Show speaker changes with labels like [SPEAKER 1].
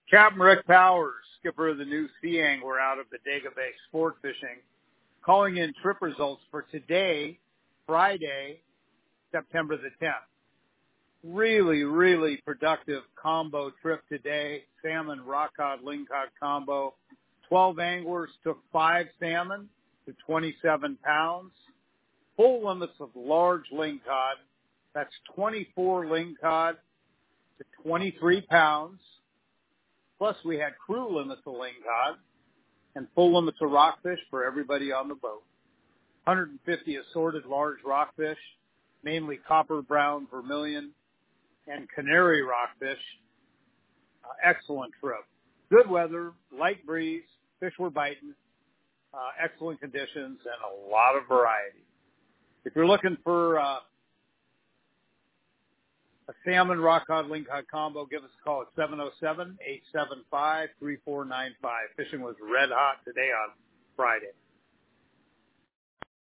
[SPEAKER 1] Captain Rick Powers, skipper of the new Sea Angler out of Bodega Bay Sport Fishing, calling in trip results for today, Friday, September the 10th. Really productive combo trip today. Salmon, rock cod, lingcod combo. 12 anglers took 5 salmon to 27 pounds. Full limits of large lingcod. That's 24 lingcod to 23 pounds. Plus we had crew limits of lingcod and full limits of rockfish for everybody on the boat. 150 assorted large rockfish, mainly copper, brown, vermilion, and canary rockfish. Excellent trip. Good weather, light breeze, fish were biting, excellent conditions, and a lot of variety. If you're looking for a salmon, rock cod, lingcod combo, give us a call at 707-875-3495. Fishing was red hot today on Friday.